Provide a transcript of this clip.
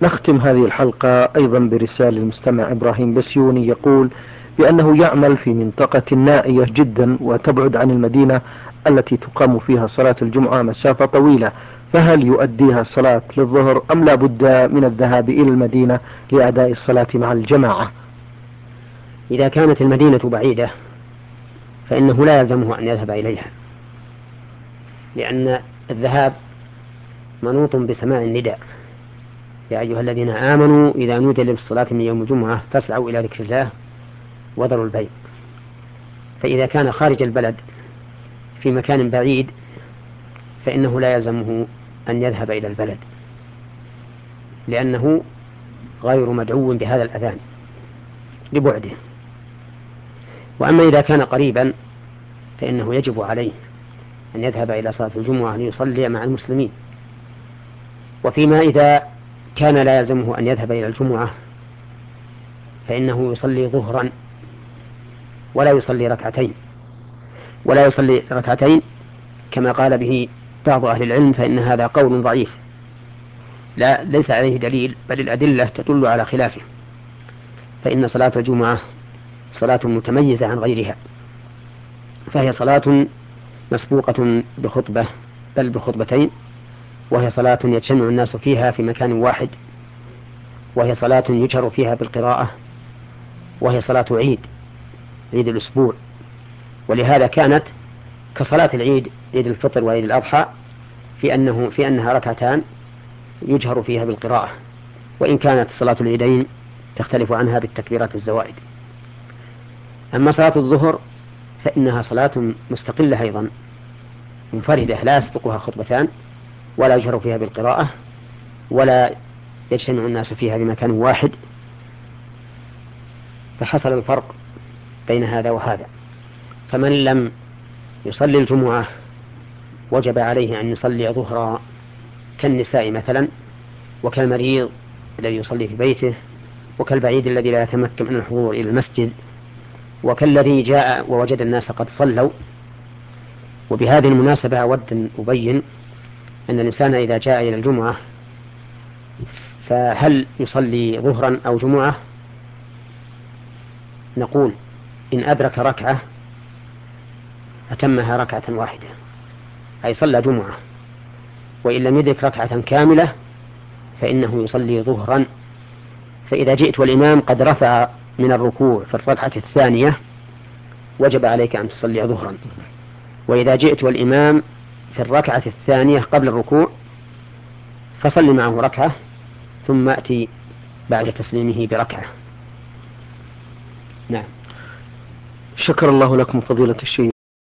نختم هذه الحلقة أيضا برسالة المستمع إبراهيم بسيوني، يقول بأنه يعمل في منطقة نائية جدا وتبعد عن المدينة التي تقام فيها صلاة الجمعة مسافة طويلة، فهل يؤديها صلاة للظهر أم لا بد من الذهاب إلى المدينة لأداء الصلاة مع الجماعة؟ إذا كانت المدينة بعيدة فإنه لا يلزمه أن يذهب إليها، لأن الذهاب منوط بسماع النداء: يا أيها الذين آمنوا إذا نودي للصلاة من يوم الجمعة فاسعوا إلى ذكر الله وذروا البيع. فإذا كان خارج البلد في مكان بعيد فإنه لا يلزمه أن يذهب إلى البلد، لأنه غير مدعو بهذا الأذان لبعده. وأما إذا كان قريبا فإنه يجب عليه أن يذهب إلى صلاة الجمعة ليصلي مع المسلمين. وفيما إذا كان لا يلزمه أن يذهب إلى الجمعة فإنه يصلي ظهرا ولا يصلي ركعتين كما قال به بعض أهل العلم، فإن هذا قول ضعيف ليس عليه دليل، بل الأدلة تدل على خلافه. فإن صلاة الجمعة صلاة متميزة عن غيرها، فهي صلاة مسبوقة بخطبة بل بخطبتين، وهي صلاة يجتمع الناس فيها في مكان واحد، وهي صلاة يجهر فيها بالقراءة، وهي صلاة عيد الأسبوع. ولهذا كانت كصلاة العيد، عيد الفطر وعيد الأضحى، في أنها ركعتان يجهر فيها بالقراءة، وإن كانت صلاة العيدين تختلف عنها بالتكبيرات الزوائد. أما صلاة الظهر فإنها صلاة مستقلة أيضا منفردة، لا يسبقها خطبتان، ولا يجهر فيها بالقراءة، ولا يجتمع الناس فيها بمكان واحد، فحصل الفرق بين هذا وهذا. فمن لم يصلي الجمعة وجب عليه أن يصلي ظهرا، كالنساء مثلا، وكالمريض الذي يصلي في بيته، وكالبعيد الذي لا يتمكن من الحضور إلى المسجد، وكالذي جاء ووجد الناس قد صلوا. وبهذه المناسبة أود أن أبين أن الإنسان إذا جاء إلى الجمعة فهل يصلي ظهرا أو جمعة؟ نقول إن أدرك ركعة أتمها ركعة واحدة، أي صلى جمعة. وإن لم يدرك ركعة كاملة فإنه يصلي ظهرا. فإذا جئت والإمام قد رفع من الركوع في الركعة الثانية وجب عليك أن تصلي ظهرا. وإذا جئت والإمام في الركعة الثانية قبل الركوع فصل معه ركعة، ثم أتي بعد تسليمه بركعة. نعم. شكر الله لكم فضيلة الشيخ.